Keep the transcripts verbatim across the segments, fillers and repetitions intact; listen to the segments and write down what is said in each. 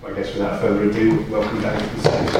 I guess without further ado, welcome down to the stage.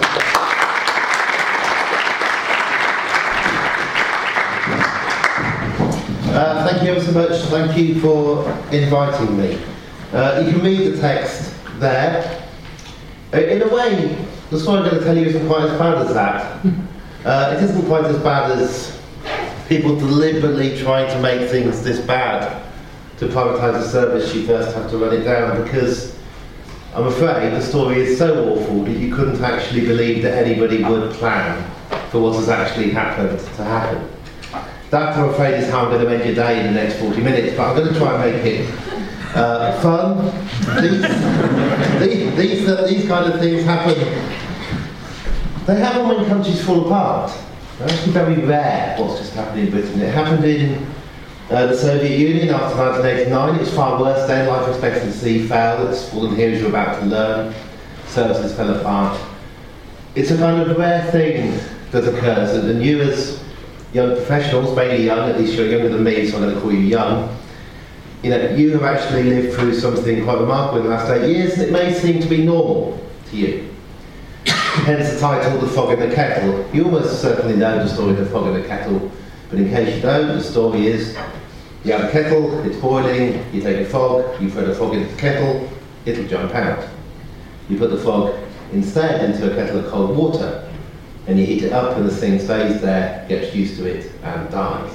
Uh, thank you ever so much. Thank you for inviting me. Uh, you can read the text there. In a way, the story I'm going to tell you isn't quite as bad as that. Uh, it isn't quite as bad as people deliberately trying to make things this bad to privatise a service. You first have to run it down, because I'm afraid the story is so awful that you couldn't actually believe that anybody would plan for what has actually happened to happen. That, I'm afraid, is how I'm going to end your day in the next forty minutes, but I'm going to try and make it uh, fun. These, these, these, uh, these kind of things happen. They happen when countries fall apart. They're actually very rare, what's just happened in Britain. It happened in uh, the Soviet Union after nineteen eighty-nine. It was far worse then. Life expectancy fell. It's fallen here, as you're about to learn. Services fell apart. It's a kind of rare thing that occurs, and you as young professionals, mainly young, at least you're younger than me, so I'm going to call you young, you know, you have actually lived through something quite remarkable in the last eight years, and it may seem to be normal to you. Hence the title, The Frog in the Kettle. You almost certainly know the story of The Frog in the Kettle, but in case you don't, the story is, you have a kettle, it's boiling, you take a frog, you throw the frog into the kettle, it'll jump out. You put the frog instead into a kettle of cold water, and you heat it up, and the thing stays there, gets used to it, and dies.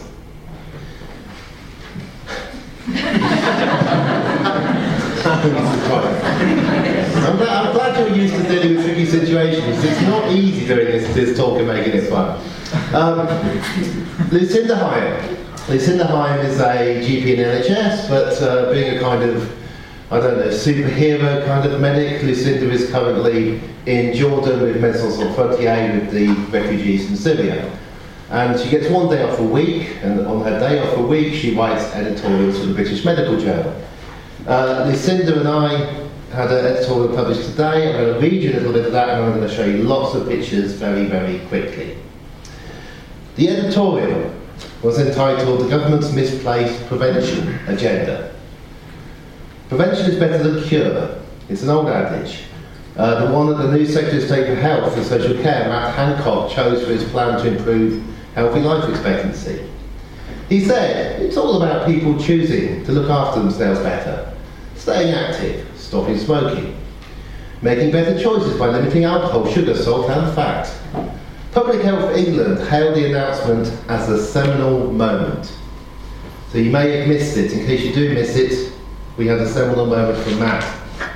I'm, glad, I'm glad you're used to dealing with tricky situations. It's not easy doing this, this talk and making it fun. Um, Lucinda Hyam. Lucinda Hyam is a G P in N H S, but uh, being a kind of, I don't know, superhero kind of medic, Lucinda is currently in Jordan with Médecins Sans Frontières with the refugees from Syria. And she gets one day off a week, and on her day off a week she writes editorials for the British Medical Journal. Uh, Lucinda and I had an editorial published today. I'm going to read you a little bit of that, and I'm going to show you lots of pictures very, very quickly. The editorial was entitled The Government's Misplaced Prevention Agenda. Prevention is better than cure. It's an old adage. Uh, the one that the new Secretary of State for Health and Social Care, Matt Hancock, chose for his plan to improve healthy life expectancy. He said, it's all about people choosing to look after themselves better, staying active, stopping smoking, making better choices by limiting alcohol, sugar, salt and fat. Public Health England hailed the announcement as a seminal moment. So you may have missed it. In case you do miss it, we had a seminal moment from Matt.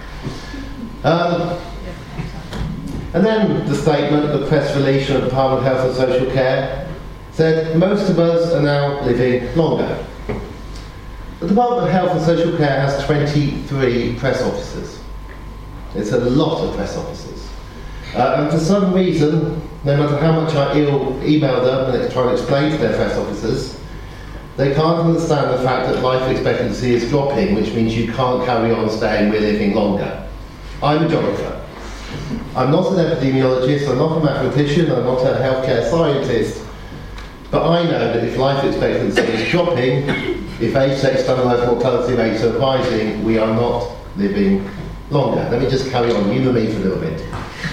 Um, and then the statement, the press release from the Department of Health and Social Care said, most of us are now living longer. The Department of Health and Social Care has twenty-three press officers. It's a lot of press officers. Uh, and for some reason, no matter how much I email them and try to explain to their press officers, they can't understand the fact that life expectancy is dropping, which means you can't carry on saying we're living longer. I'm a geographer. I'm not an epidemiologist, I'm not a mathematician, I'm not a healthcare scientist, but I know that if life expectancy is dropping, if age-sex standardised mortality rates are rising, we are not living longer. Let me just carry on, humour me for a little bit.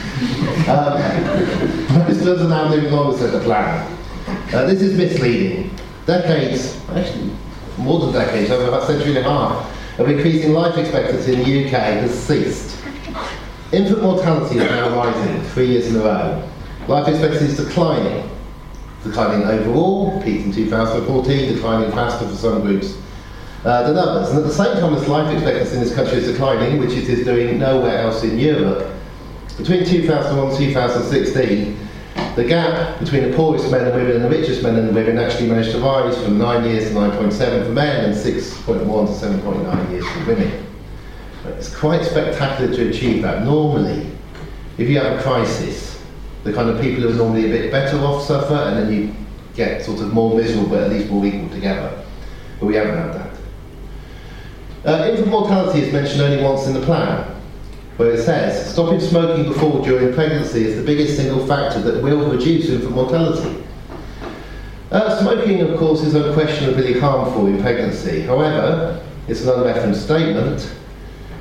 Um, most of us are now living longer, said the plan. Uh, this is misleading. Decades, actually more than decades, over about a century and a half, of increasing life expectancy in the U K has ceased. Infant mortality is now rising, three years in a row. Life expectancy is declining. Declining overall, peaked in two thousand fourteen, declining faster for some groups uh, than others. And at the same time as life expectancy in this country is declining, which it is doing nowhere else in Europe, between two thousand one and two thousand sixteen, the gap between the poorest men and women and the richest men and women actually managed to rise from nine years to nine point seven for men and six point one to seven point nine years for women. It's quite spectacular to achieve that. Normally, if you have a crisis, the kind of people who are normally a bit better off suffer, and then you get sort of more miserable but at least more equal together. But we haven't had that. Uh, infant mortality is mentioned only once in the plan, where it says, stopping smoking before or during pregnancy is the biggest single factor that will reduce infant mortality. Uh, smoking, of course, is unquestionably harmful in pregnancy. However, it's an unreferenced statement,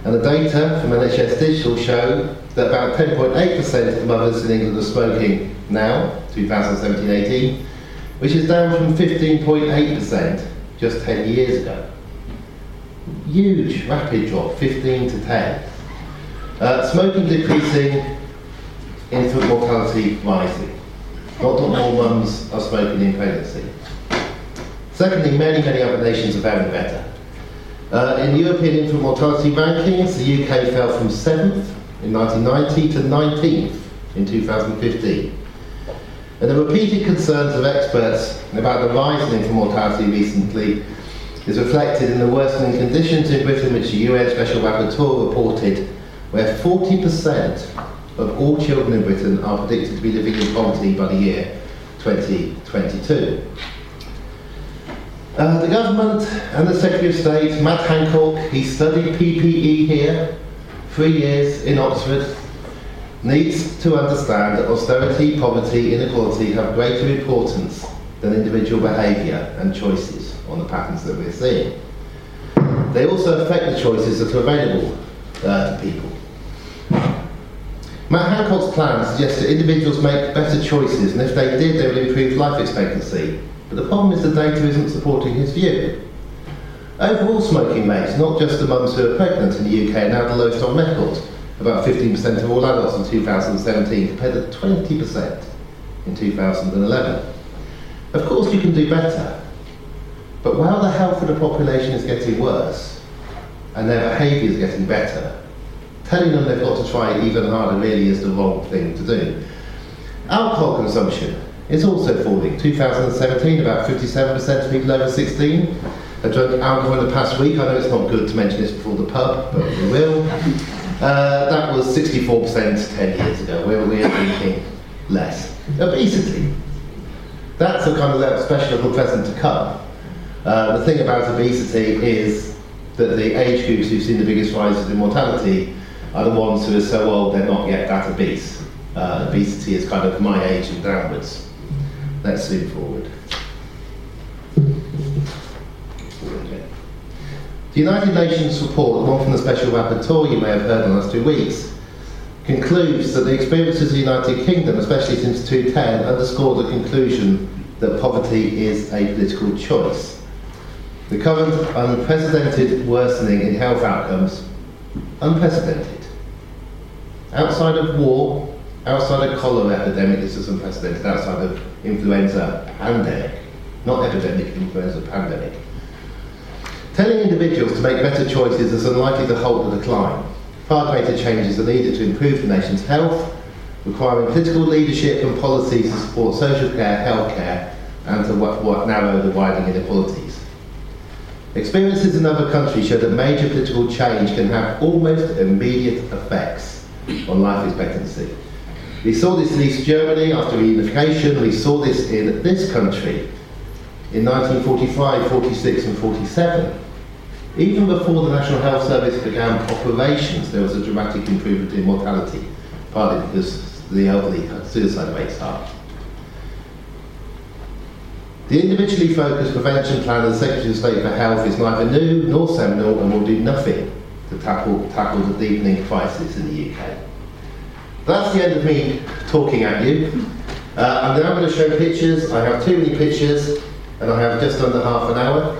And the data from N H S Digital show that about ten point eight percent of mothers in England are smoking now, twenty seventeen eighteen, which is down from fifteen point eight percent just ten years ago. Huge, rapid drop, fifteen to ten. Uh, smoking decreasing, infant mortality rising. Not that more mums are smoking in pregnancy. Secondly, many, many other nations are faring better. Uh, in European infant mortality rankings, the U K fell from seventh in nineteen ninety to nineteenth in two thousand fifteen. And the repeated concerns of experts about the rise in infant mortality recently is reflected in the worsening conditions in Britain, which the U N Special Rapporteur reported, where forty percent of all children in Britain are predicted to be living in poverty by the year twenty twenty-two. Uh, the government and the Secretary of State, Matt Hancock, he studied P P E here, three years in Oxford, needs to understand that austerity, poverty, inequality have greater importance than individual behaviour and choices on the patterns that we're seeing. They also affect the choices that are available uh, to people. Matt Hancock's plan suggests that individuals make better choices, and if they did, they would improve life expectancy. But the problem is the data isn't supporting his view. Overall smoking rates, not just the mums who are pregnant in the U K, are now the lowest on record, about fifteen percent of all adults in two thousand seventeen, compared to twenty percent in two thousand eleven. Of course you can do better, but while the health of the population is getting worse, and their behaviour is getting better, telling them they've got to try even harder really is the wrong thing to do. Alcohol consumption is also falling. two thousand seventeen, about fifty-seven percent of people over sixteen have drunk alcohol in the past week. I know it's not good to mention this before the pub, but we will. Uh, that was sixty-four percent ten years ago. We're, we're drinking less. Obesity. That's a kind of special little present to come. Uh, the thing about obesity is that the age groups who've seen the biggest rises in mortality are the ones who are so old they're not yet that obese. Uh, obesity is kind of my age and downwards. Let's zoom forward. The United Nations report, the one from the Special Rapporteur you may have heard in the last two weeks, concludes that the experiences of the United Kingdom, especially since two ten, underscore the conclusion that poverty is a political choice. The current unprecedented worsening in health outcomes, unprecedented. Outside of war, outside of cholera epidemic, this is unprecedented, outside of influenza pandemic, not epidemic, influenza pandemic. Telling individuals to make better choices is unlikely to halt the decline. Far greater changes are needed to improve the nation's health, requiring political leadership and policies to support social care, healthcare, and to what, what narrow the widening inequalities. Experiences in other countries show that major political change can have almost immediate effects on life expectancy. We saw this in East Germany after reunification. We saw this in this country in nineteen forty-five, forty-six and forty-seven. Even before the National Health Service began operations, there was a dramatic improvement in mortality, partly because the elderly had suicide rates up. The individually focused prevention plan of the Secretary of State for Health is neither new nor seminal and will do nothing to tackle, tackle the deepening crisis in the U K. That's the end of me talking at you. Uh, I'm now going to show pictures. I have too many pictures and I have just under half an hour.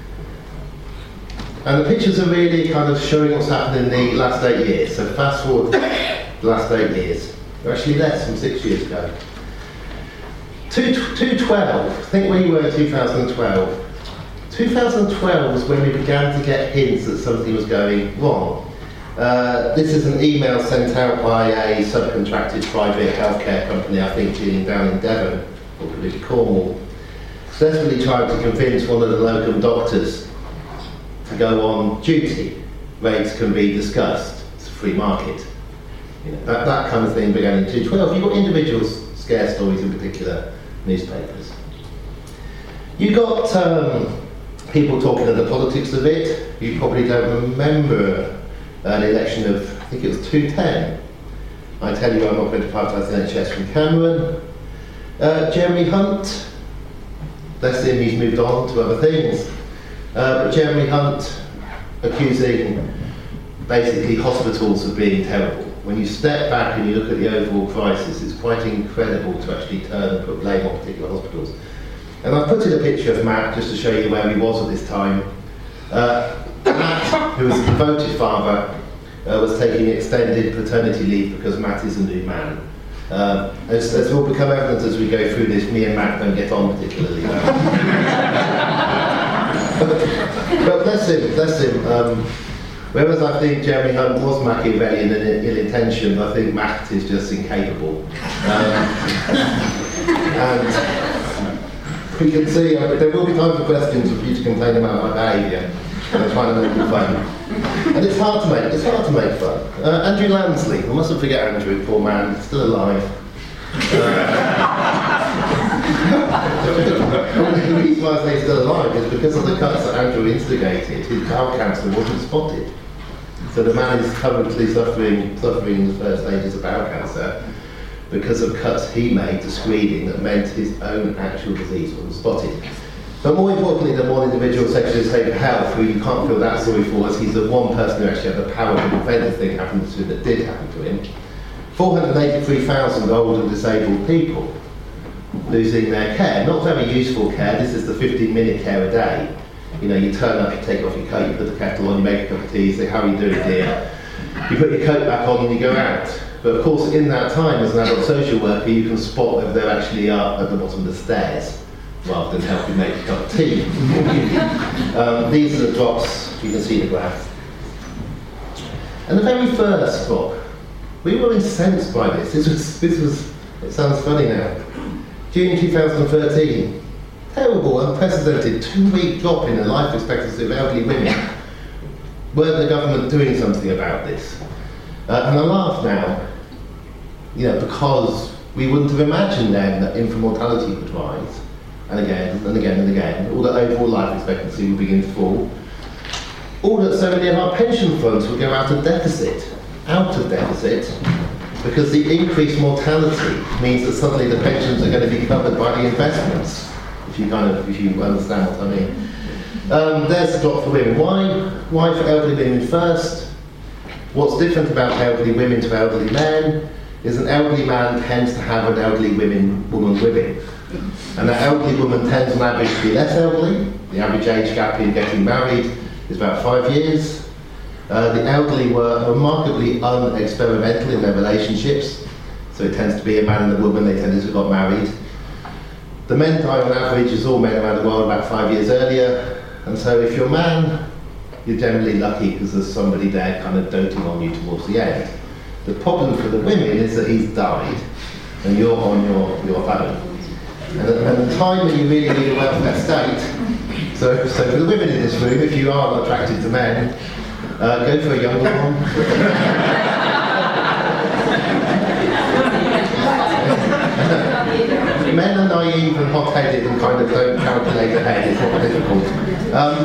And the pictures are really kind of showing what's happened in the last eight years. So fast forward the last eight years. Or actually less, from six years ago. two twelve, think where you were in two thousand twelve. two thousand twelve was when we began to get hints that something was going wrong. Uh, this is an email sent out by a subcontracted private healthcare company, I think dealing down in Devon, or could it be Cornwall, successfully trying to convince one of the local doctors to go on duty. Rates can be discussed. It's a free market. You know, that, that kind of thing began in two twelve. You've got individuals, scare stories in particular, newspapers. You got um, people talking of the politics of it. You probably don't remember an election of, I think it was two ten. I tell you I'm not going to privatise the N H S from Cameron. Uh, Jeremy Hunt, bless him, he's moved on to other things. Uh, but Jeremy Hunt accusing basically hospitals have been terrible. When you step back and you look at the overall crisis, it's quite incredible to actually turn and put blame on particular hospitals. And I've put in a picture of Matt just to show you where he was at this time. Uh, Matt, who was a devoted father, uh, was taking extended paternity leave because Matt is a new man. Uh, as, as will become evident as we go through this, me and Matt don't get on particularly well. but, but bless him, bless him. Um, whereas I think Jeremy Hunt was Machiavellian and ill-intentioned, I think Matt is just incapable. Um, and we can see, uh, there will be time for questions for you to complain about my behaviour, and I'm trying to make it fun. And it's hard to make, it's hard to make fun. Uh, Andrew Lansley, I mustn't forget Andrew, poor man, still alive. Uh, the reason why I say he's still alive is because of the cuts that Andrew instigated, his bowel cancer wasn't spotted. So the man is currently suffering, suffering the first stages of bowel cancer because of cuts he made to screening that meant his own actual disease wasn't spotted. But more importantly than one individual Secretary of State for Health, who you can't feel that sorry for, as he's the one person who actually had the power to prevent the thing happening to that did happen to him. four hundred eighty-three thousand old and disabled people losing their care. Not very useful care, this is the fifteen minute care a day. You know, you turn up, you take off your coat, you put the kettle on, you make a cup of tea, you say, how are you doing, dear? You put your coat back on and you go out. But of course, in that time, as an adult social worker, you can spot whether they actually are at the bottom of the stairs, rather than help you make a cup of tea. um, these are the drops, you can see the graph. And the very first drop, we were incensed by this. This was, this was, it sounds funny now. June two thousand thirteen, terrible, unprecedented two-week drop in the life expectancy of elderly women. Weren't the government doing something about this? Uh, and I laugh now, you know, because we wouldn't have imagined then that infant mortality would rise, and again, and again, and again, all that overall life expectancy would begin to fall, all that so many of our pension funds would go out of deficit, out of deficit, because the increased mortality means that suddenly the pensions are going to be covered by the investments, if you kind of, if you understand what I mean. Um, there's the drop for women. Why? Why for elderly women first? What's different about elderly women to elderly men is an elderly man tends to have an elderly women, woman with him. And that elderly woman tends on average to be less elderly. The average age gap in getting married is about five years. Uh, the elderly were remarkably unexperimental in their relationships. So it tends to be a man and a woman, they tended to have got married. The men die on average, as all men around the world, about five years earlier. And so if you're a man, you're generally lucky because there's somebody there kind of doting on you towards the end. The problem for the women is that he's died and you're on your, your own. And at the time when you really need a welfare state, so, so for the women in this room, if you are attracted to men, uh, go for a younger one. Men are naive and hot-headed and kind of don't calculate ahead, it's not difficult. Um,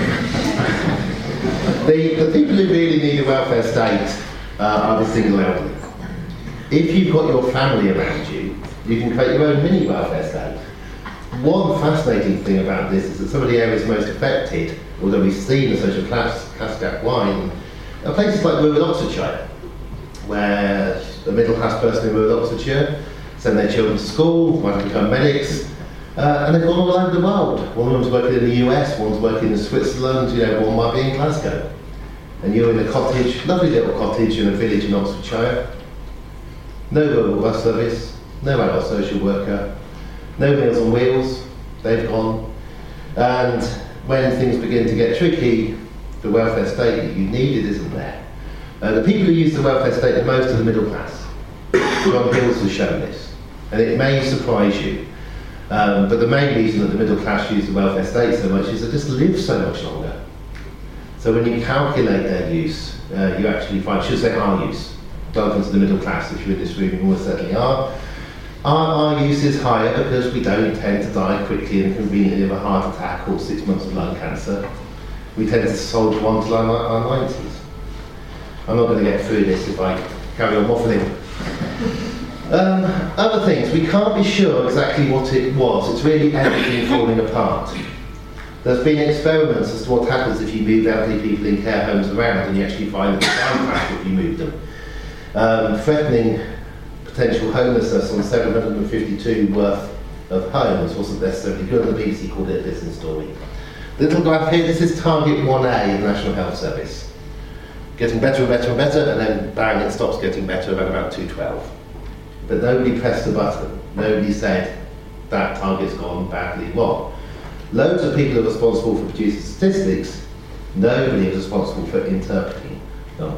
the, the people who really need a welfare state uh, are the single elderly. If you've got your family around you, you can create your own mini welfare state. One fascinating thing about this is that some of the areas most affected, although we've seen the social class, class gap widen, are places like rural Oxfordshire, where a middle class person in rural Oxfordshire send their children to school, might become medics, uh, and they've gone all over the world. One of them's working in the U S, one's working in Switzerland, you know, one might be in Glasgow. And you're in a cottage, lovely little cottage in a village in Oxfordshire. No rural bus service, no adult social worker, no Meals on Wheels, they've gone. And when things begin to get tricky, the welfare state that you needed isn't there. Uh, the people who use the welfare state the most are the middle class. John Hills has shown this, and it may surprise you. Um, but the main reason that the middle class use the welfare state so much is they just live so much longer. So when you calculate their use, uh, you actually find, I should say our use. Welcome to the middle class, if you're in this room, you almost certainly are. Our, our use is higher because we don't tend to die quickly and conveniently of a heart attack or six months of lung cancer. We tend to soldier on till our, our nineties. I'm not going to get through this if I carry on waffling. Um, other things, we can't be sure exactly what it was. It's really everything falling apart. There's been experiments as to what happens if you move elderly people in care homes around and you actually find that they die faster if you move them. Um, threatening potential homelessness on seven hundred fifty-two worth of homes wasn't necessarily good, and the B B C called it a business story. The little graph here, this is target one A of the National Health Service. Getting better and better and better, and then bang, it stops getting better at about two twelve. But nobody pressed the button. Nobody said, that target's gone badly wrong. Loads of people are responsible for producing statistics. Nobody is responsible for interpreting them.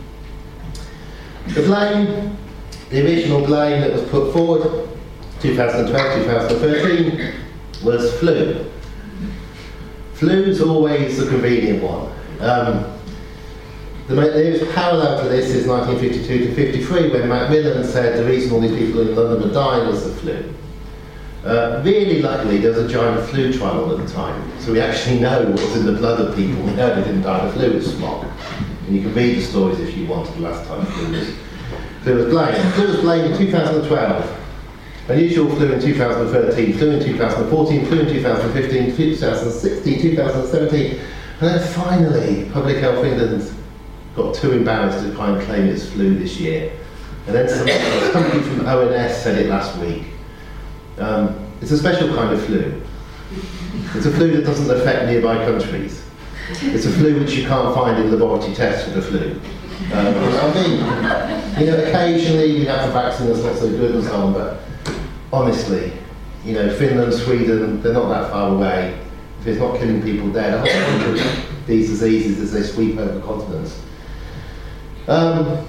The blame, the original blame that was put forward, two thousand twelve, two thousand thirteen, was flu. Flu's always the convenient one. Um, the nearest parallel to this is nineteen fifty-two to fifty-three, when Macmillan said the reason all these people in London were dying was the flu. Uh, really luckily, there was a giant flu trial at the time, so we actually know what was in the blood of people. We know they didn't die of flu, it was smog. And you can read the stories if you want of the last time flu was, flu was blamed. Flu was blamed in two thousand twelve. Unusual flu in two thousand thirteen, flu in two thousand fourteen, flu in two thousand fifteen, two thousand sixteen, two thousand seventeen, and then finally, Public Health England got too embarrassed to try and claim it's flu this year. And then some, somebody from O N S said it last week. Um, it's a special kind of flu. It's a flu that doesn't affect nearby countries. It's a flu which you can't find in laboratory tests for the flu. Um, I mean, you know, occasionally we have a vaccine that's not so good and so on, but honestly, you know, Finland, Sweden, they're not that far away. If it's not killing people dead, I don't know these diseases as they sweep over continents. Um,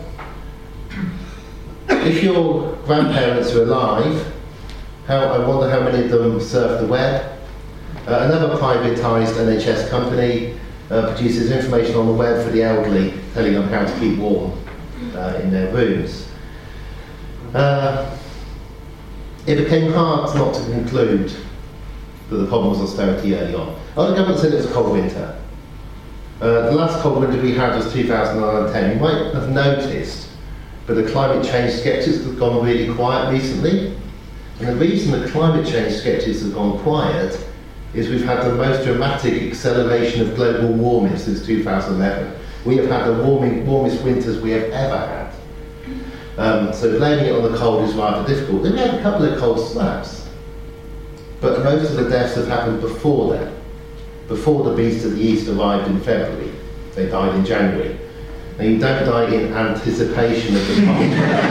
if your grandparents are alive, how, I wonder how many of them surf the web. Uh, another privatised N H S company uh, produces information on the web for the elderly, telling them how to keep warm uh, in their rooms. Uh, It became hard not to conclude that the problem was austerity early on. Other governments said it was a cold winter. Uh, the last cold winter we had was two thousand ten. You might have noticed, but the climate change skeptics have gone really quiet recently. And the reason the climate change skeptics have gone quiet is we've had the most dramatic acceleration of global warming since two thousand eleven. We have had the warming, warmest winters we have ever had. Um, so blaming it on the cold is rather difficult. Then we had a couple of cold snaps, but most of the deaths have happened before then, before the beast of the east arrived in February. They died in January. And you don't die in anticipation of the cold.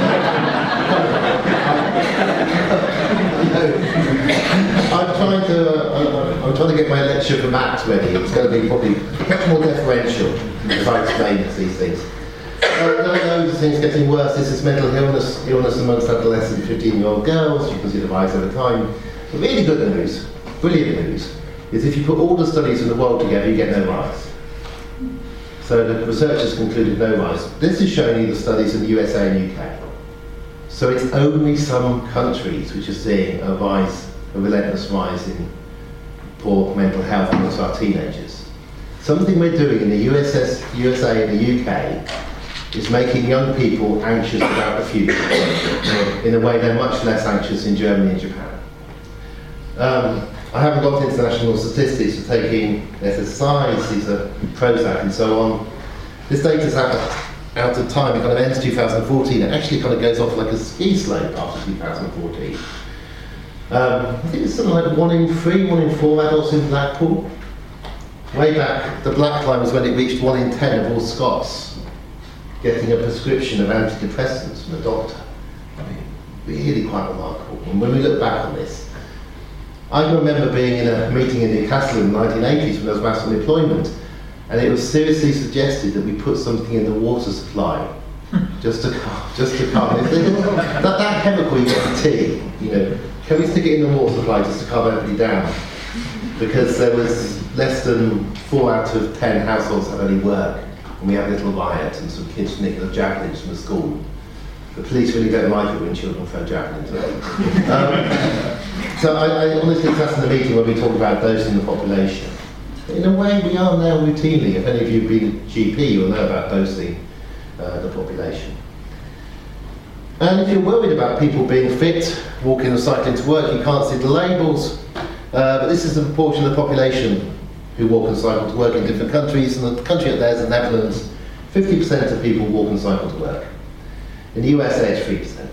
I'm trying to uh, I'm trying to get my lecture for Max ready. It's going to be probably much more deferential if I explain these things. Uh, no, no, this thing's getting worse. This is mental illness, illness amongst adolescent fifteen-year-old girls. You can see the rise over time. The really good news, brilliant news, is if you put all the studies in the world together, you get no rise. So the researchers concluded no rise. This is showing you the studies in the U S A and U K. So it's only some countries which are seeing a rise, a relentless rise in poor mental health amongst our teenagers. Something we're doing in the U S S, U S A and the U K is making young people anxious about the future in a way they're much less anxious in Germany and Japan. Um, I haven't got international statistics for taking S S I Is, these are Prozac and so on. This data's out, out of time, it kind of ends two thousand fourteen, it actually kind of goes off like a ski slope after two thousand fourteen. Um, I think it's something like one in three, one in four adults in Blackpool. Way back, the black line was when it reached one in ten of all Scots getting a prescription of antidepressants from a doctor. I mean, really quite remarkable. And when we look back on this, I can remember being in a meeting in Newcastle in the nineteen eighties when there was mass unemployment, and it was seriously suggested that we put something in the water supply just to calm, just to calm. that, that chemical you get in tea, you know, can we stick it in the water supply just to calm everybody down? Because there was less than four out of ten households have any work. And we had a little riot and some kids nicked the javelins from the school. The police really don't like it when children throw javelins at them. Um, so I, I honestly sat in the meeting where we talked about dosing the population. In a way we are now routinely, if any of you have been a G P, you'll know about dosing uh, the population. And if you're worried about people being fit, walking or cycling to work, you can't see the labels, uh, but this is the proportion of the population who walk and cycle to work in different countries, and the country up there is the Netherlands. fifty percent of people walk and cycle to work. In the U S A, it's three percent.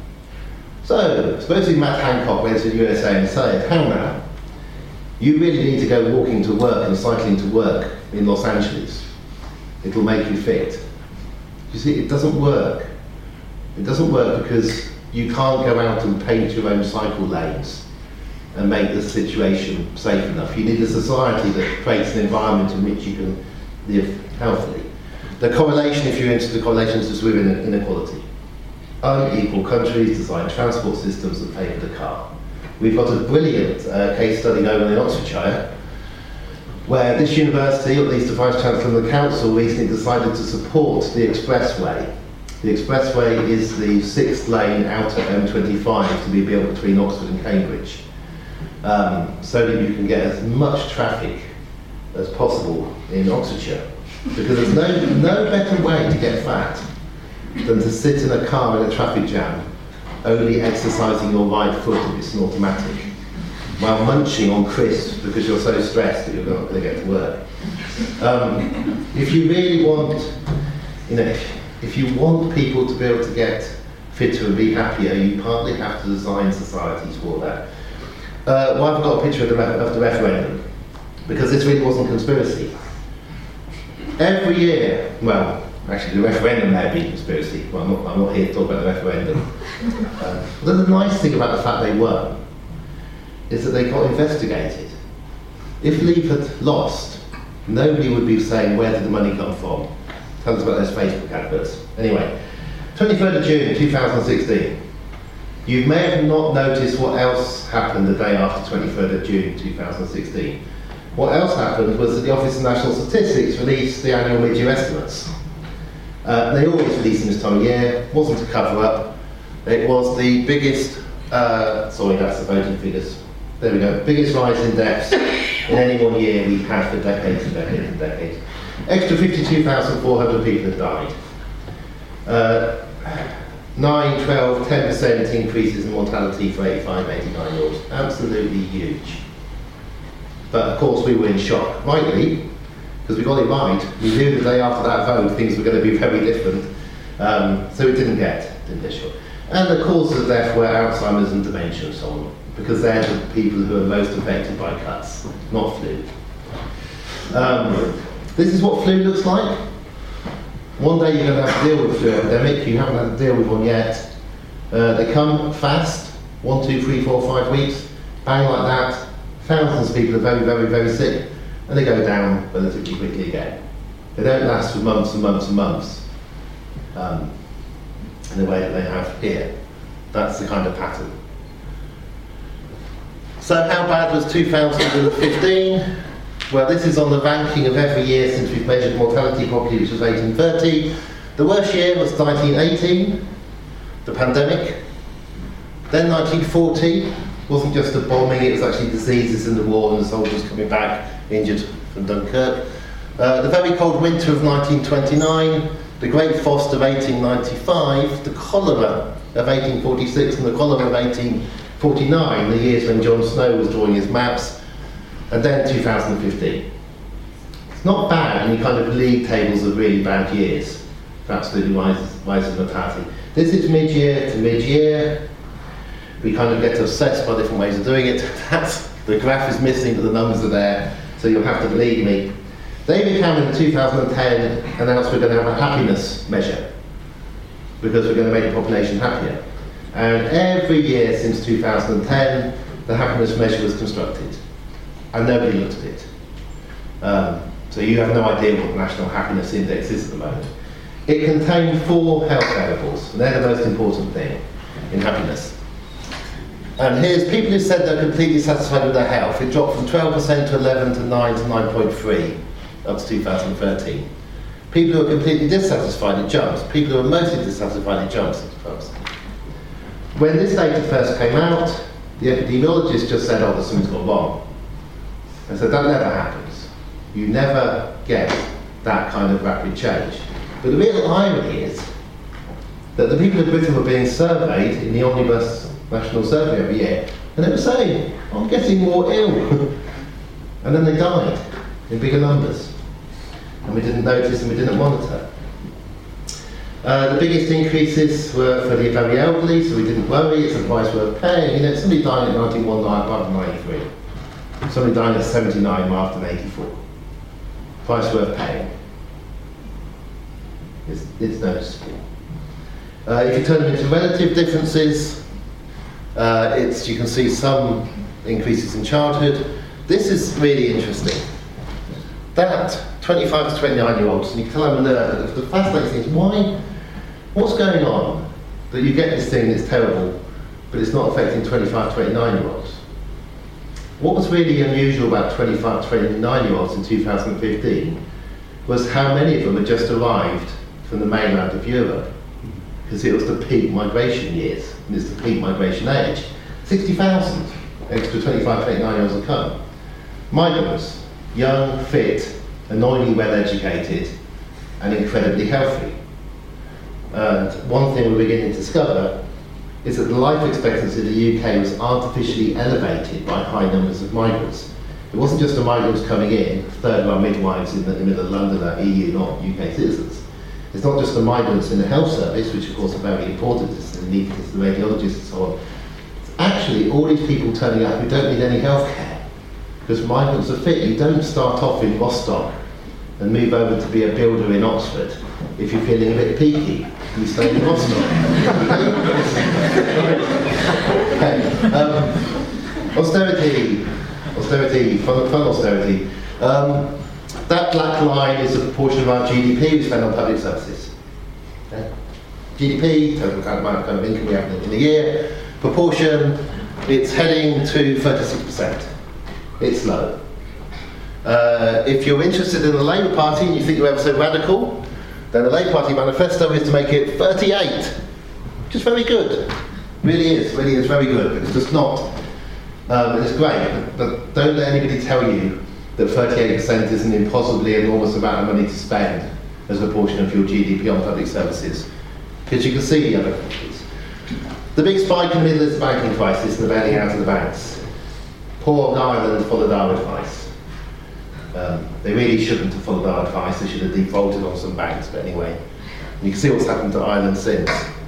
So, supposing Matt Hancock went to the U S A and said, hang on, you really need to go walking to work and cycling to work in Los Angeles. It'll make you fit. You see, it doesn't work. It doesn't work because you can't go out and paint your own cycle lanes and make the situation safe enough. You need a society that creates an environment in which you can live healthily. The correlation, if you're into the correlations, is with inequality. Unequal countries design transport systems that pay for the car. We've got a brilliant uh, case study over in Oxfordshire, where this university, or at least the Vice Chancellor and the Council, recently decided to support the expressway. The expressway is the sixth lane out of M twenty-five to be built between Oxford and Cambridge, um, so that you can get as much traffic as possible in Oxfordshire. Because there's no, no better way to get fat than to sit in a car in a traffic jam, only exercising your right foot if it's an automatic, while munching on crisps because you're so stressed that you're not going to get to work. Um, if you really want, you know, if you want people to be able to get fitter and be happier, you partly have to design societies for that. Uh, well, I've got a picture of the, of the referendum, because this really wasn't conspiracy. Every year, well, actually the referendum may have been conspiracy, well, I'm not, I'm not here to talk about the referendum. Um, but the nice thing about the fact they won is that they got investigated. If Leave had lost, nobody would be saying, where did the money come from? Tell us about those Facebook adverts. Anyway, twenty-third of June two thousand sixteen. You may have not noticed what else happened the day after twenty-third of June two thousand sixteen. What else happened was that the Office of National Statistics released the annual mid-year estimates. Uh, they always release them this time of year. It wasn't a cover-up. It was the biggest, uh, sorry, that's the voting figures. There we go. Biggest rise in deaths in any one year we've had for decades and decades and decades. Extra fifty-two thousand four hundred people have died. Uh, nine, twelve, ten percent increases in mortality for eighty-five, eighty-nine year olds. Absolutely huge. But of course we were in shock, rightly, because we got it right. We knew the day after that vote things were going to be very different. Um, so it didn't get, didn't get shocked. And the causes of death were Alzheimer's and dementia and so on, because they're the people who are most affected by cuts, not flu. Um, this is what flu looks like. One day you're going to have to deal with the flu epidemic. You haven't had to deal with one yet. Uh, they come fast, one, two, three, four, five weeks, bang like that. Thousands of people are very, very, very sick, and they go down relatively quickly again. They don't last for months and months and months um, in the way that they have here. That's the kind of pattern. So how bad was two thousand fifteen? Well, this is on the ranking of every year since we've measured mortality properly, which was eighteen thirty. The worst year was nineteen eighteen, the pandemic. Then nineteen forty. Wasn't just a bombing, it was actually diseases in the war and the soldiers coming back injured from Dunkirk. Uh, the very cold winter of nineteen twenty-nine, the Great Frost of eighteen ninety-five, the cholera of eighteen forty-six and the cholera of eighteen forty-nine, the years when John Snow was drawing his maps, and then two thousand fifteen. It's not bad in the kind of league tables of really bad years for absolutely rising mortality. This is mid-year to mid-year. We kind of get obsessed by different ways of doing it. That's, the graph is missing, but the numbers are there, so you'll have to believe me. David Cameron in two thousand ten announced we're going to have a happiness measure, because we're going to make the population happier. And every year since two thousand ten, the happiness measure was constructed, and nobody looked at it. Um, so you have no idea what the National Happiness Index is at the moment. It contained four health variables, and they're the most important thing in happiness. And here's people who said they're completely satisfied with their health. It dropped from twelve percent to eleven to nine to nine point three up to two thousand thirteen. People who are completely dissatisfied, it jumps. People who are mostly dissatisfied, it jumps. When this data first came out, the epidemiologist just said, oh, there's something's gone wrong. I said, that never happens. You never get that kind of rapid change. But the real irony is that the people of Britain were being surveyed in the Omnibus National Survey every year, and they were saying, I'm getting more ill. And then they died. in bigger numbers. And we didn't notice and we didn't monitor. Uh, the biggest increases were for the very elderly, so we didn't worry, it's a price worth paying. You know, somebody dying at ninety-one after ninety-three. Somebody dying at seventy-nine after eighty-four. Price worth paying. It's, it's noticeable. Uh, if you turn them into relative differences, uh, it's, you can see some increases in childhood. This is really interesting. That twenty-five to twenty-nine year olds, and you can tell I'm a nerd, but the fascinating thing is why, what's going on that you get this thing that's terrible, but it's not affecting twenty-five to twenty-nine year olds? What was really unusual about twenty-five to twenty-nine year olds in two thousand fifteen was how many of them had just arrived from the mainland of Europe, because it was the peak migration years, and it's the peak migration age. sixty thousand extra twenty-five to twenty-nine year olds have come. Migrants, young, fit, annoyingly well educated, and incredibly healthy. And one thing we're beginning to discover is that the life expectancy of the U K was artificially elevated by high numbers of migrants. It wasn't just the migrants coming in, a third of our midwives in the, in the middle of London are E U, not U K citizens. It's not just the migrants in the health service, which of course are very important, it's the anaesthetists, the radiologists and so on. It's actually all these people turning up who don't need any health care, because migrants are fit. You don't start off in Rostock and move over to be a builder in Oxford if you're feeling a bit peaky. You stay in Rostock. Okay. um, austerity, austerity, fun, fun austerity. Um, that black line is the proportion of our G D P we spend on public services. Okay. G D P, total amount of kind of income we have in a year. Proportion, it's heading to thirty-six percent. It's low. Uh, if you're interested in the Labour Party and you think you're ever so radical, then the Labour Party manifesto is to make it thirty-eight, which is very good. Really is, really is very good. It's just not, um, it's great, but, but don't let anybody tell you that thirty-eight percent is an impossibly enormous amount of money to spend as a portion of your G D P on public services, because you can see the other countries. The big spike in the middle is the banking crisis and the bailing out of the banks. Poor old Ireland followed our advice. Um, they really shouldn't have followed our advice, they should have defaulted on some banks, but anyway. You can see what's happened to Ireland since.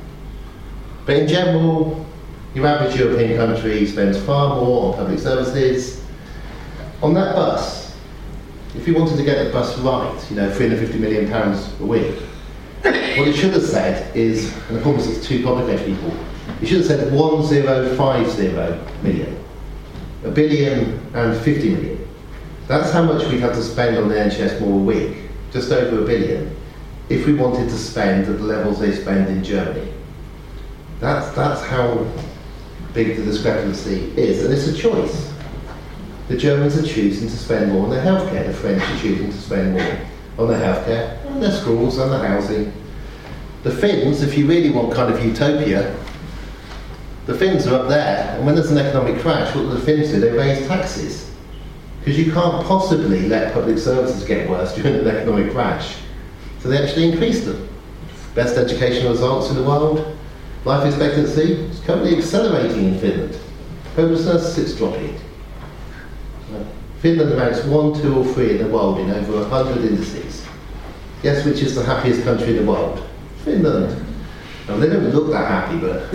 But in general, your average European country spends far more on public services. On that bus, if you wanted to get the bus right, you know, three hundred fifty million pounds a week, what it should have said is, and of course it's too complicated for people, it should have said one thousand fifty million, a billion and fifty million. That's how much we'd have to spend on the N H S more a week, just over a billion, if we wanted to spend at the levels they spend in Germany. That's, that's how big the discrepancy is, and it's a choice. The Germans are choosing to spend more on their healthcare, the French are choosing to spend more on their healthcare, and their schools, and their housing. The Finns, if you really want kind of utopia, the Finns are up there, and when there's an economic crash, what do the Finns do? They raise taxes. Because you can't possibly let public services get worse during an economic crash. So they actually increase them. Best educational results in the world. Life expectancy is currently accelerating in Finland. Homelessness, it's dropping. Finland ranks one, two or three in the world in over one hundred indices. Guess which is the happiest country in the world? Finland. Now they don't look that happy, but...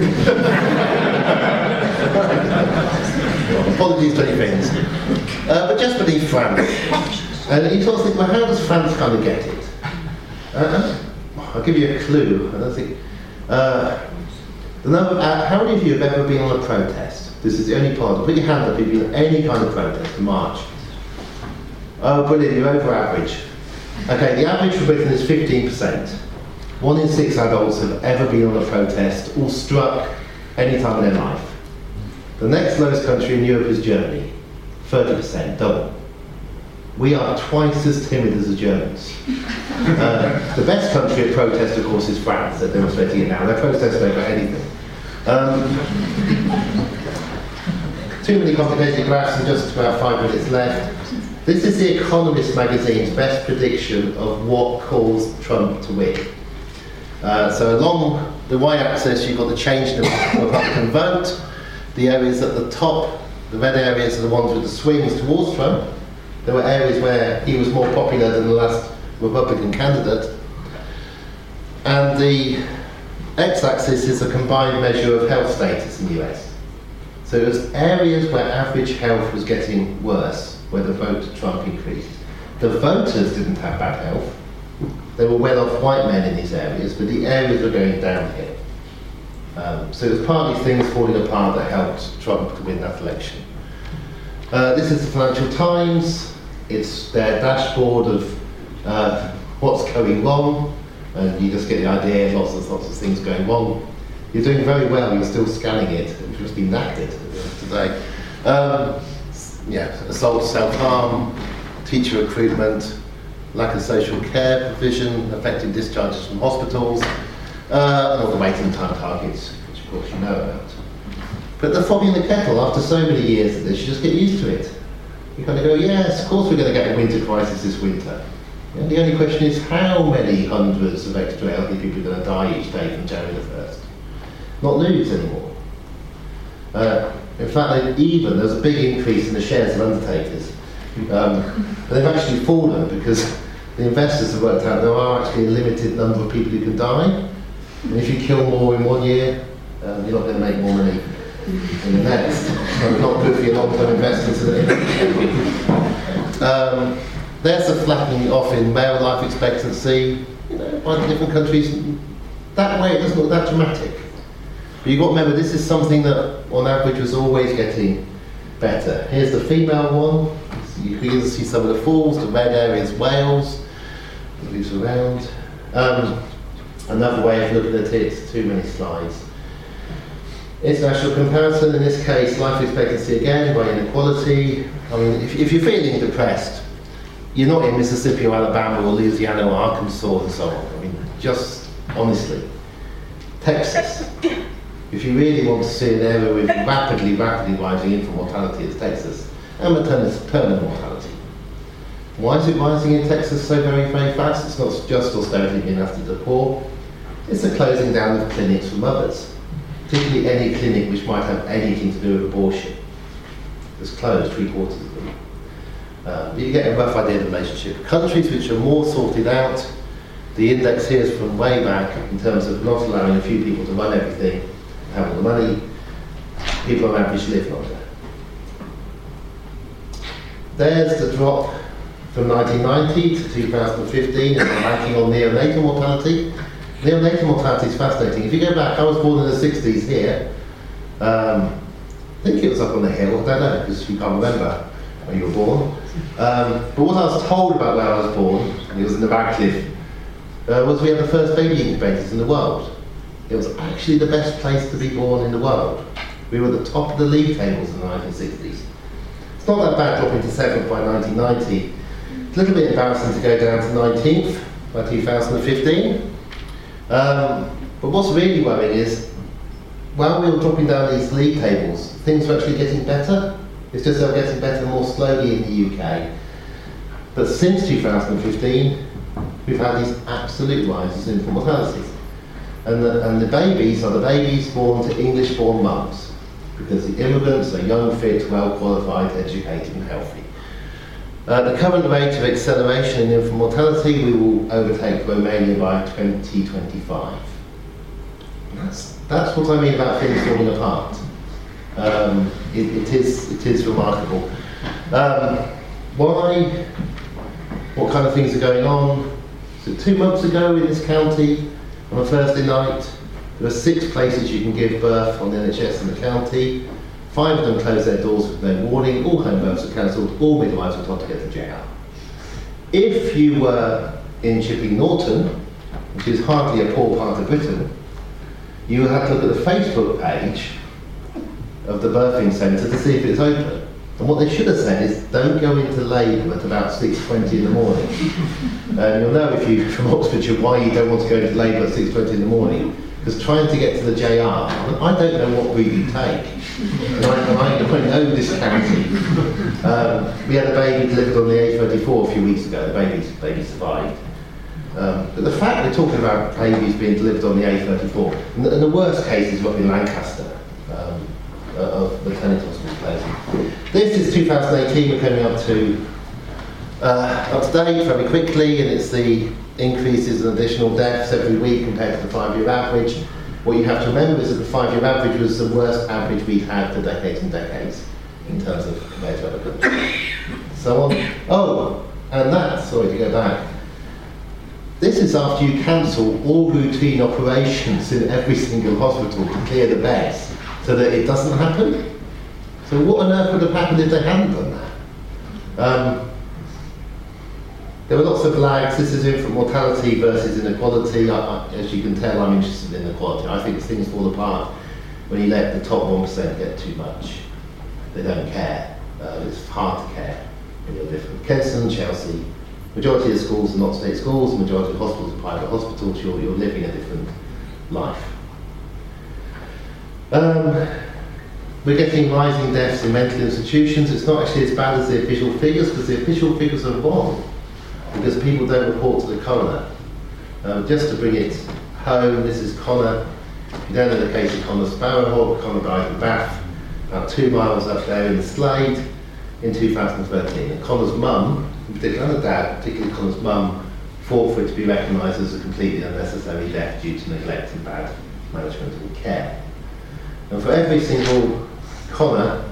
well, apologies to any Finns. Uh, but just beneath France. And you sort of think, well, how does France kind of get it? Uh, I'll give you a clue. I don't think... Uh, the number, uh, how many of you have ever been on a protest? This is the only part. Put your hand up if you've been on any kind of protest, a march. Oh, brilliant, you're over average. Okay, the average for Britain is fifteen percent. One in six adults have ever been on a protest or struck any time in their life. The next lowest country in Europe is Germany, thirty percent, double. We are twice as timid as the Germans. Uh, the best country at protest, of course, is France. They're demonstrating it now. They're protesting over anything. Um, too many complicated graphs and just about five minutes left. This is The Economist magazine's best prediction of what caused Trump to win. Uh, so along the y-axis, you've got the change in the Republican vote. The areas at the top, the red areas, are the ones with the swings towards Trump. There were areas where he was more popular than the last Republican candidate. And the x-axis is a combined measure of health status in the U S. So it was areas where average health was getting worse, where the vote to Trump increased. The voters didn't have bad health. There were well-off white men in these areas, but the areas were going downhill. Um, so it was partly things falling apart that helped Trump to win that election. Uh, this is the Financial Times. It's their dashboard of uh, what's going wrong, and you just get the idea, lots and lots of things going wrong. You're doing very well, you're still scanning it, it must be knackered today. Um, yeah, assault, self-harm, teacher recruitment, lack of social care provision, affecting discharges from hospitals, uh, and all the waiting time targets, which of course you know about. But the frog in the kettle, after so many years of this, you just get used to it. You kind of go, yes, of course we're going to get a winter crisis this winter. And the only question is how many hundreds of extra elderly people are going to die each day from January the first? Not lose anymore. Uh, in fact, they even, there's a big increase in the shares of undertakers. Um, they've actually fallen because the investors have worked out there are actually a limited number of people who can die. And if you kill more in one year, um, you're not going to make more money in the next. So it's not good for your long-term investors. um, there's a flattening off in male life expectancy. You know, by different countries, that way it doesn't look that dramatic. But you've got to remember, this is something that, on average, was always getting better. Here's the female one. You can see some of the falls. The red area is Wales. It moves around. Um, another way of looking at it, it's too many slides. International comparison, in this case, life expectancy again by inequality. I mean, if, if you're feeling depressed, you're not in Mississippi or Alabama or Louisiana or Arkansas and so on. I mean, just honestly. Texas. If you really want to see an area with rapidly, rapidly rising infant mortality, it's Texas, and maternal mortality. Why is it rising in Texas so very, very fast? It's not just austerity being after the poor. It's the closing down of clinics for mothers, particularly any clinic which might have anything to do with abortion. It's closed, three quarters of them. Um, you get a rough idea of the relationship. Countries which are more sorted out, the index here is from way back in terms of not allowing a few people to run everything, have all the money, people on average live longer. There's the drop from nineteen ninety to two thousand fifteen in the ranking on neonatal mortality. Neonatal mortality is fascinating. If you go back, I was born in the sixties here. Um, I think it was up on the hill, I don't know, because you can't remember when you were born. Um, but what I was told about where I was born, and it was in the Radcliffe, uh, was we had the first baby incubators in the world. It was actually the best place to be born in the world. We were at the top of the league tables in the nineteen sixties. It's not that bad dropping to seventh by nineteen ninety. It's a little bit embarrassing to go down to nineteenth by two thousand fifteen. Um, but what's really worrying is, while we were dropping down these league tables, things are actually getting better. It's just they're getting better more slowly in the U K. But since two thousand fifteen, we've had these absolute rises in infant mortality. And the, and the babies are the babies born to English-born mums, because the immigrants are young, fit, well-qualified, educated and healthy. Uh, the current rate of acceleration in infant mortality, we will overtake Romania by twenty twenty-five. That's, that's what I mean about things falling apart. Um, it, it, is, it is remarkable. Um, why? What kind of things are going on? So two months ago in this county, on a Thursday night, there are six places you can give birth on the N H S in the county. Five of them closed their doors with no warning. All home births were cancelled. All midwives were told to get to jail. If you were in Chipping Norton, which is hardly a poor part of Britain, you would have to look at the Facebook page of the birthing centre to see if it's open. And what they should have said is, don't go into labour at about six twenty in the morning. And you'll know if you're from Oxfordshire why you don't want to go into labour at six twenty in the morning. Because trying to get to the J R, I don't know what route you take. And I, I, I know this county. Um, we had a baby delivered on the A thirty-four a few weeks ago. The baby, baby survived. Um, but the fact we're talking about babies being delivered on the A thirty-four, and the, and the worst case is what in Lancaster, um, uh, of maternity hospital closing. This is two thousand eighteen, we're coming up to Uh, up to date very quickly, and it's the increases in additional deaths every week compared to the five-year average. What you have to remember is that the five-year average was the worst average we've had for decades and decades in terms of compared to other countries. So on. Oh, and that, sorry to go back. This is after you cancel all routine operations in every single hospital to clear the beds so that it doesn't happen. So what on earth would have happened if they hadn't done that? Um, There were lots of lags. This is infant mortality versus inequality. I, I, as you can tell, I'm interested in inequality. I think things fall apart when you let the top one percent get too much. They don't care. Uh, it's hard to care when you're different. Kensington, Chelsea, majority of schools are not state schools, the majority of hospitals are private hospitals. You're, you're living a different life. Um, we're getting rising deaths in mental institutions. It's not actually as bad as the official figures, because the official figures are wrong, because people don't report to the coroner. Um, just to bring it home, this is Connor. If you don't know the case of Connor Sparrowhawk, Connor died in Bath, about two miles up there in the Slade in two thousand thirteen. And Connor's mum, in particular, and the dad, particularly Connor's mum, fought for it to be recognised as a completely unnecessary death due to neglect and bad management and care. And for every single Connor,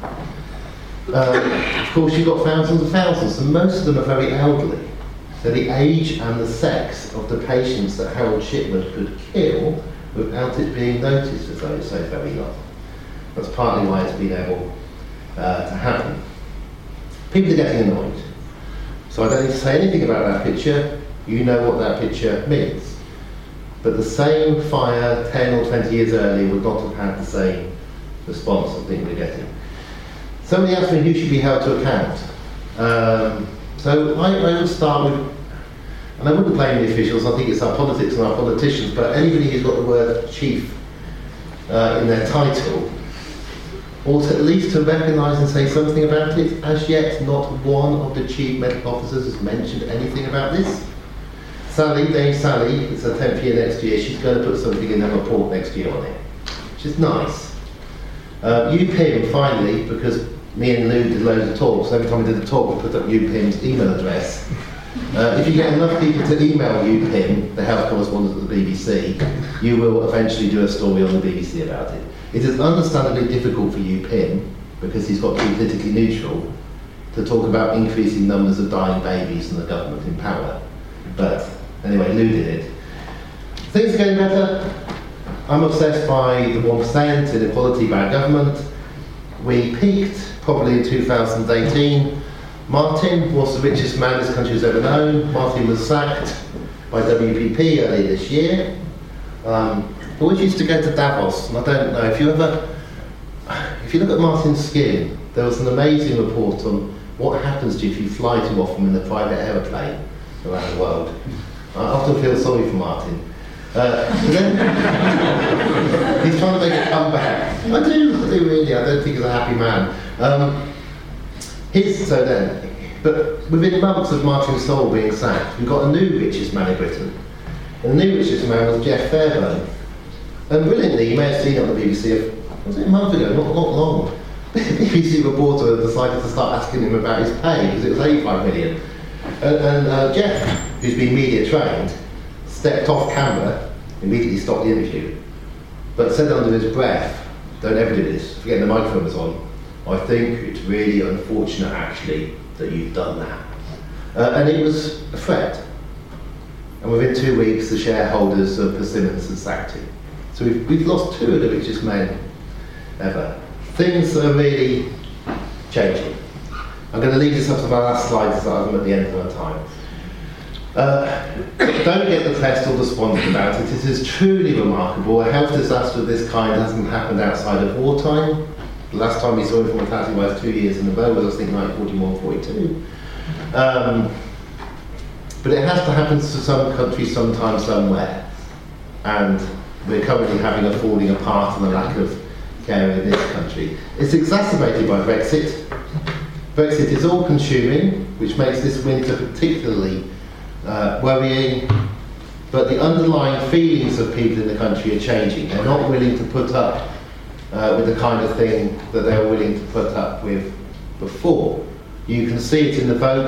um, of course you've got thousands and thousands, and most of them are very elderly. So the age and the sex of the patients that Harold Shipman could kill without it being noticed as though it's so very young. That's partly why it's been able uh, to happen. People are getting annoyed. So I don't need to say anything about that picture. You know what that picture means. But the same fire ten or twenty years earlier would not have had the same response I think we're getting. Somebody asked me who should be held to account. Um, So I, I would start with, and I wouldn't blame the officials, I think it's our politics and our politicians, but anybody who's got the word chief uh, in their title, or to, at least to recognise and say something about it. As yet, not one of the chief medical officers has mentioned anything about this. Sally, Dame Sally, it's her tenth year next year, she's going to put something in her report next year on it, which is nice. Uh, U P I M, finally, because me and Lou did loads of talks. Every time we did a talk, we put up U P I M's email address. Uh, if you get enough people to email U P I M, the health correspondent at the B B C, you will eventually do a story on the B B C about it. It is understandably difficult for U P I M, because he's got to be politically neutral, to talk about increasing numbers of dying babies and the government in power. But anyway, Lou did it. Things are getting better. I'm obsessed by the one percent, inequality, bad government. We peaked probably in two thousand eighteen. Martin was the richest man this country has ever known. Martin was sacked by W P P earlier this year. Um, I always used to go to Davos, and I don't know, if you ever, if you look at Martin's skin, there was an amazing report on what happens to you if you fly too often in a private aeroplane around the world. I often feel sorry for Martin. Uh, then, he's trying to make a comeback. I do, I do really, I don't think he's a happy man. Um, his, so then, but within months of Martin Sole being sacked, we got a new richest man in Britain. And the new richest man was Jeff Fairburn. And brilliantly, you may have seen it on the B B C, was it a month ago, not, not long, the B B C reporter decided to start asking him about his pay, because it was eighty-five million. And, and uh, Jeff, who's been media trained, stepped off camera, immediately stopped the interview, but said under his breath, don't ever do this, forget the microphone was on, I think it's really unfortunate actually that you've done that. Uh, and it was a threat. And within two weeks the shareholders of Persimmons had sacked him. So we've, we've lost two of the richest men ever. Things are really changing. I'm going to leave this up to my last slide because I'm at the end of my time. Uh, don't get depressed or despondent about it. It is truly remarkable. A health disaster of this kind hasn't happened outside of wartime. The last time we saw infant mortality rise two years in a row was, I think, nineteen forty-one forty-two. Um, but it has to happen to some country sometime, somewhere. And we're currently having a falling apart and a lack of care in this country. It's exacerbated by Brexit. Brexit is all-consuming, which makes this winter particularly Uh, worrying, but the underlying feelings of people in the country are changing. They're not willing to put up uh, with the kind of thing that they were willing to put up with before. You can see it in the votes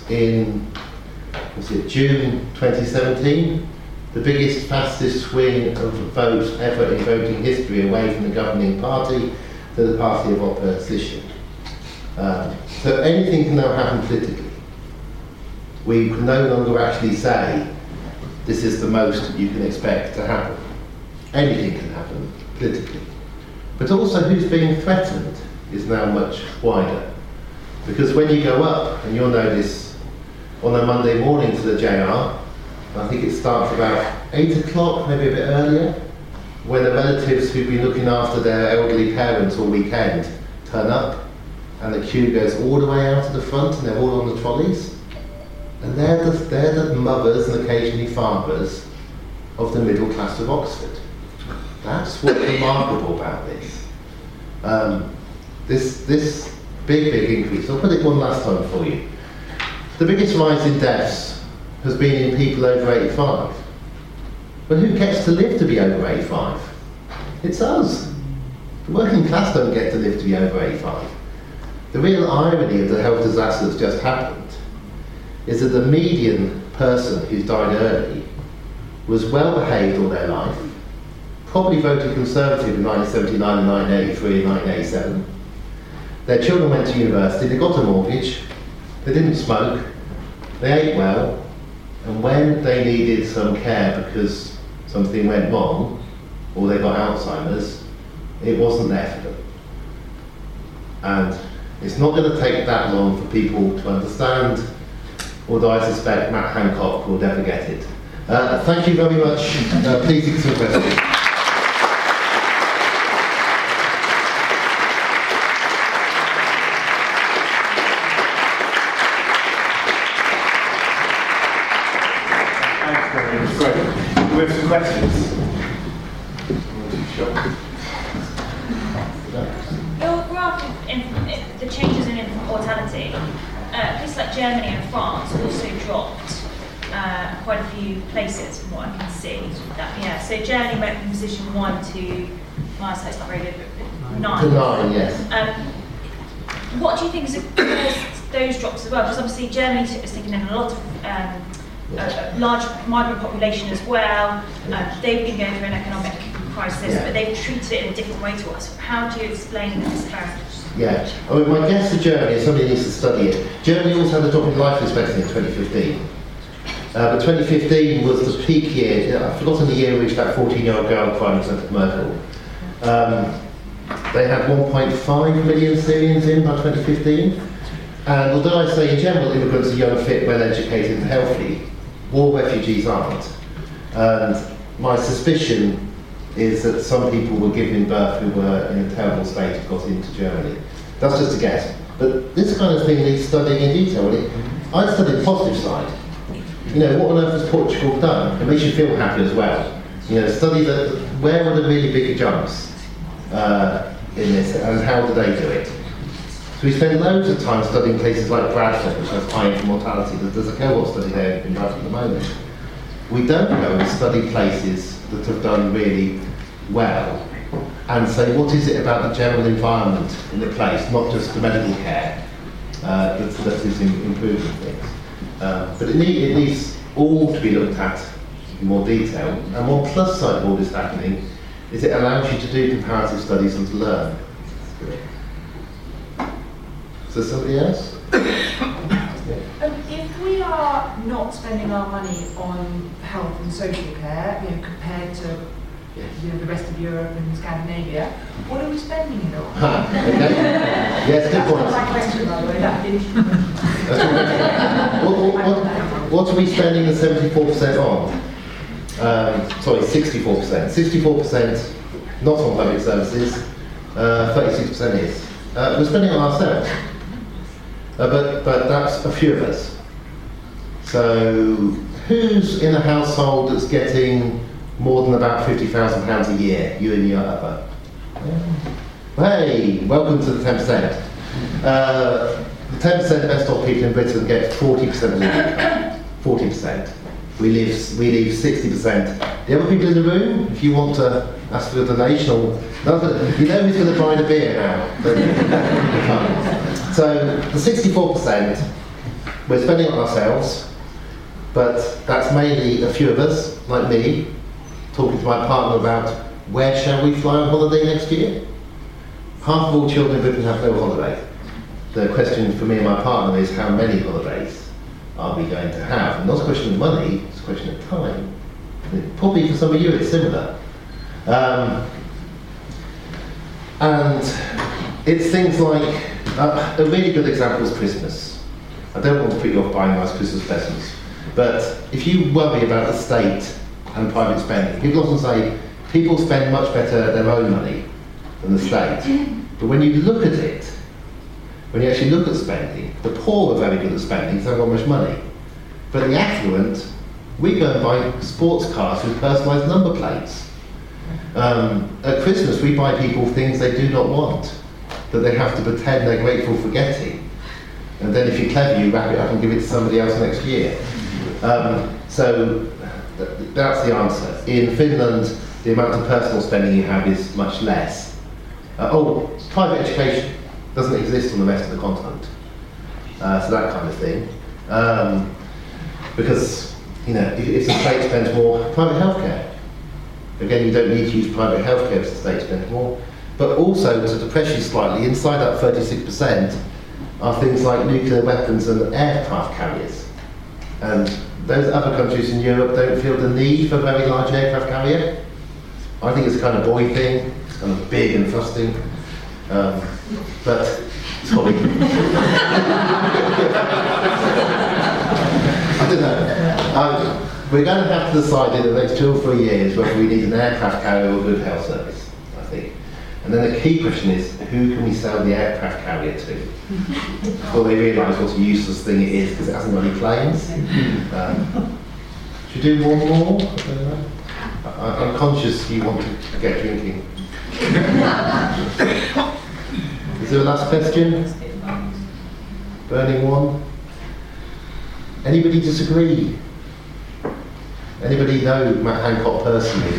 in, was it June twenty seventeen? The biggest, fastest swing of votes ever in voting history away from the governing party to the party of opposition. Um, so anything can now happen politically. We can no longer actually say this is the most you can expect to happen. Anything can happen politically. But also who's being threatened is now much wider. Because when you go up, and you'll notice on a Monday morning to the J R, I think it starts about eight o'clock, maybe a bit earlier, when the relatives who've been looking after their elderly parents all weekend turn up, and the queue goes all the way out to the front, and they're all on the trolleys. And they're the, they're the mothers and occasionally fathers of the middle class of Oxford. That's what's remarkable about this. Um, this. This big, big increase. I'll put it one last time for you. The biggest rise in deaths has been in people over eighty-five. But who gets to live to be over eighty-five? It's us. The working class don't get to live to be over eighty-five. The real irony of the health disaster that's just happened is that the median person who's died early was well behaved all their life, probably voted Conservative in nineteen seventy-nine and nineteen eighty-three and nineteen eighty-seven. Their children went to university, they got a mortgage, they didn't smoke, they ate well, and when they needed some care because something went wrong, or they got Alzheimer's, it wasn't there for them. And it's not going to take that long for people to understand, although I suspect Matt Hancock will never get it. Uh, thank you very much. Uh, please take some questions. Great. We have some questions. Your graph of inf- the changes in infant mortality, uh, places like Germany and France also dropped uh, quite a few places from what I can see. That, yeah, so Germany went from position one to, my eyesight's not very good, but nine. To nine, yes. Um, what do you think has caused those drops as well? Because obviously Germany is taking in a lot of um, a, a large migrant population as well. Um, they've been going through an economic crisis, yeah. but they've treated it in a different way to us. How do you explain this disparity? Yeah, I mean, my guess for Germany is somebody needs to study it. Germany also had a drop in life expectancy in twenty fifteen. Uh, but twenty fifteen was the peak year. I've forgotten the year in which that fourteen-year-old girl Prime Minister Merkel. Um, they had one point five million Syrians in by twenty fifteen. And although I say in general immigrants are young, fit, well-educated and healthy, war refugees aren't. And my suspicion is that some people were given birth who were in a terrible state and got into Germany. That's just a guess. But this kind of thing needs studying in detail. I studied the positive side. You know, what on earth has Portugal done? It makes you feel happy as well. You know, study the, where were the really big jumps uh, in this and how do they do it? So we spend loads of time studying places like Bradford, which has high infant mortality. There's a cohort study there in Bradford at the moment. We don't go and study places that have done really well and say, what is it about the general environment in the place, not just the medical care, uh, that, that is in, improving things. Uh, but it, need, it needs all to be looked at in more detail. And one plus side of all this happening is it allows you to do comparative studies and to learn. So somebody else? Um, if we are not spending our money on health and social care, you know, compared to you know, the rest of Europe and Scandinavia, what are we spending it on? Ha, okay. Yes, good point. That's not my question, by the way. That didn't. what, what, what, what are we spending the seventy-four percent on? Um, sorry, sixty-four percent. sixty-four percent not on public services, uh, thirty-six percent is. Uh, we're spending on ourselves. Uh, but, but that's a few of us. So who's in a household that's getting more than about fifty thousand pounds a year, you and your other? Hey, welcome to the ten percent. Uh, the ten percent best off people in Britain get forty percent of the income. forty percent. We leave, we leave sixty percent. The other people in the room, if you want to ask for a donation, or, you know who's going to buy the beer now. So the sixty-four percent, we're spending it on ourselves, but that's mainly a few of us, like me, talking to my partner about where shall we fly on holiday next year? Half of all children in Britain have no holiday. The question for me and my partner is how many holidays are we going to have? And not a question of money, it's a question of time. And probably for some of you it's similar. Um, and it's things like, uh, a really good example is Christmas. I don't want to put you off buying nice Christmas presents, but if you worry about the state and private spending, people often say people spend much better their own money than the state. But when you look at it, when you actually look at spending, the poor are very good at spending because they haven't got much money. But the affluent, we go and buy sports cars with personalised number plates. Um, at Christmas, we buy people things they do not want, that they have to pretend they're grateful for getting. And then if you're clever, you wrap it up and give it to somebody else next year. Um, so th that's the answer. In Finland, the amount of personal spending you have is much less. Uh, oh, private education doesn't exist on the rest of the continent. Uh, so that kind of thing. Um, because, you know, if, if the state spends more, private healthcare. Again, you don't need to use private healthcare if the state spends more. But also, to depress you slightly, inside that thirty-six percent are things like nuclear weapons and aircraft carriers. And those other countries in Europe don't feel the need for a very large aircraft carrier. I think it's a kind of boy thing, it's kind of big and thrusting. Um, but, sorry. I don't know. Um, we're going to have to decide in the next two or three years whether we need an aircraft carrier or a good health service, I think. And then the key question is, who can we sell the aircraft carrier to? Before they realise what a useless thing it is, because it hasn't got any planes. Um, should we do one more? I don't know. I, I'm conscious you want to get drinking. Is there a last question? Burning one? Anybody disagree? Anybody know Matt Hancock personally?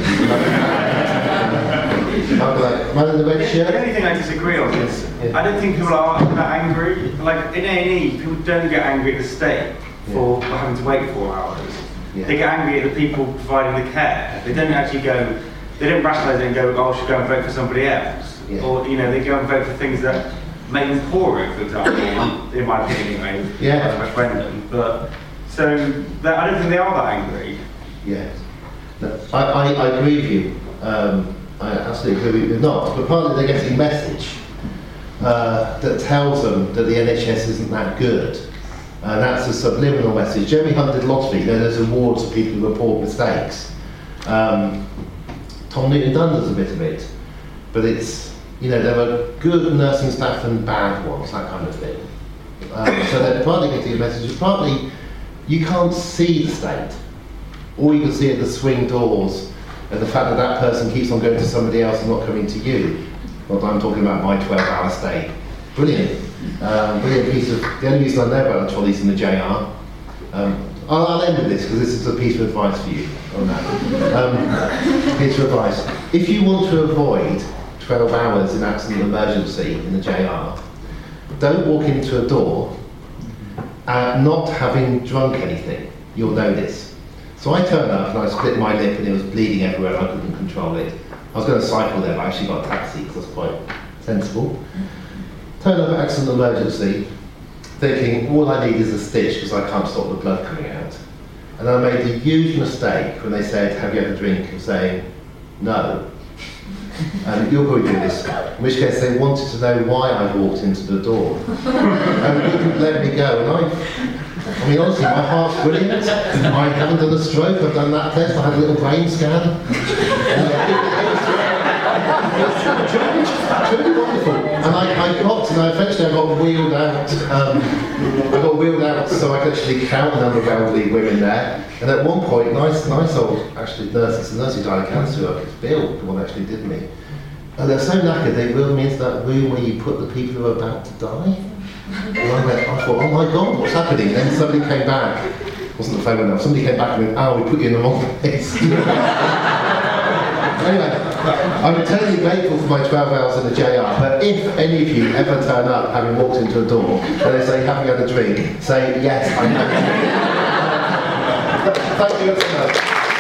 Man in the red shirt? The only thing I disagree on is, Yeah. I don't think people are that angry. Like, in A and E, people don't get angry at the state for Yeah. having to wait four hours. Yeah. They get angry at the people providing the care. They don't actually go, they don't rationalise it and go, oh, I should go and vote for somebody else. Yeah. Or, you know, they go and vote for things that make them poorer, for example, in my opinion anyway, Yeah. as a referendum. But, so, that, I don't think they are that angry. Yeah. No, I, I, I agree with you. Um, I absolutely agree with you. Not, but partly they're getting a message uh, that tells them that the N H S isn't that good. And that's a subliminal message. Jeremy Hunt did lots of it. You know, there's awards for people who report mistakes. Um, Tom Newton-Dunn does a bit of it. But it's, you know, there are good nursing staff and bad ones, that kind of thing. Um, so they're partly getting a message. Partly, you can't see the state. All you can see are the swing doors and the fact that that person keeps on going to somebody else and not coming to you. Well, I'm talking about my twelve hour stay. Brilliant. Um, brilliant piece of, the only reason I know about the trolleys in the J R, um, I'll, I'll end with this because this is a piece of advice for you on that. Um, piece of advice. If you want to avoid twelve hours in accident emergency in the J R, don't walk into a door uh, not having drunk anything. You'll know this. So I turned up and I split my lip and it was bleeding everywhere and I couldn't control it. I was going to cycle there, but I actually got a taxi because that's quite sensible. Turned up at accident emergency, thinking all I need is a stitch because I can't stop the blood coming out. And I made the huge mistake when they said, have you had a drink? Of saying, no. And you'll probably do this, in which case they wanted to know why I walked into the door. And wouldn't let me go. And I, I mean, honestly, my heart's brilliant. I haven't done a stroke, I've done that test, I had a little brain scan. It's really wonderful. And I, I got, and I eventually I got wheeled out, um, I got wheeled out so I could actually count the number of elderly women there. And at one point, nice, nice old, actually, nurse, it's a nurse who died of cancer, it's Bill, the one that actually did me. And they're so knackered, they wheeled me into that room where you put the people who are about to die. And I went, I thought, oh my God, what's happening? And then somebody came back, it wasn't the phone enough, somebody came back and went, oh, we put you in the wrong place. Anyway, I'm eternally grateful for my twelve hours in the J R, but if any of you ever turn up having walked into a door and they say, having had a drink, say, yes, I have. Thank you very much.